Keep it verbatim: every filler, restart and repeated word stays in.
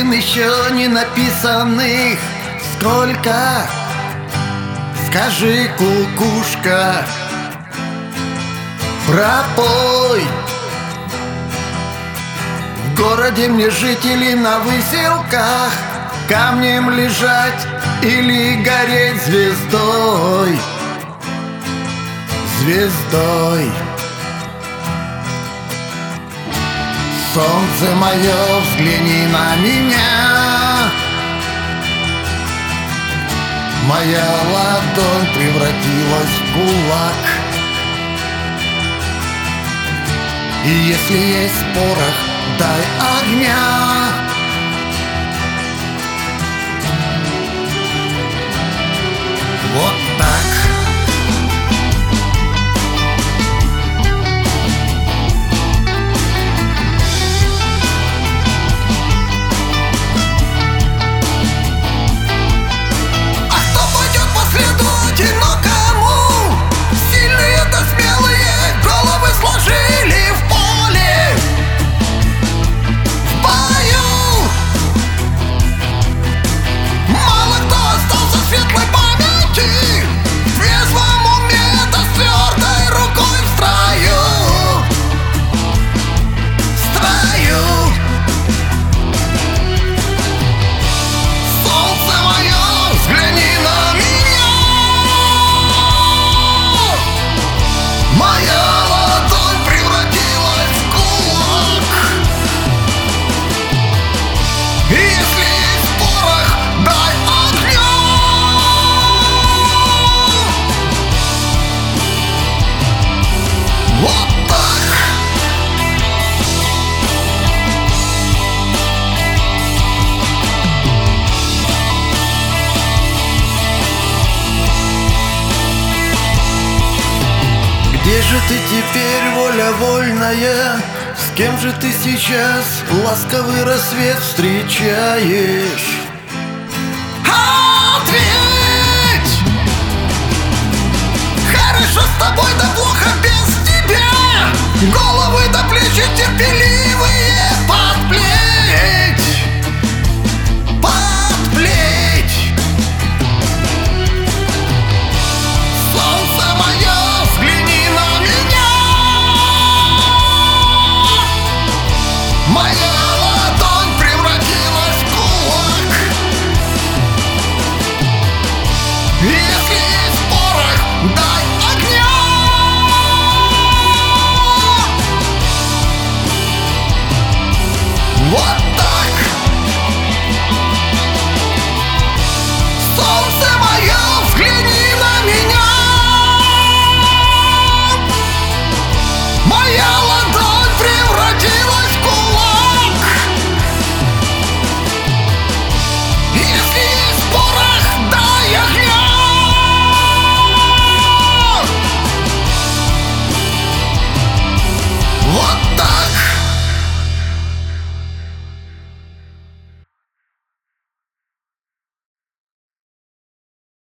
песен еще не написанных сколько? Скажи, кукушка, пропой. В городе мне жители на выселках, камнем лежать или гореть звездой, звездой. Солнце мое, взгляни на меня. Моя ладонь превратилась в кулак. И если есть порох, дай огня. Вот так. Где же ты теперь, воля вольная? С кем же ты сейчас ласковый рассвет встречаешь? Ответь! Хорошо с тобой, да плохо без тебя. Головы до плечи терпеливые под плечи.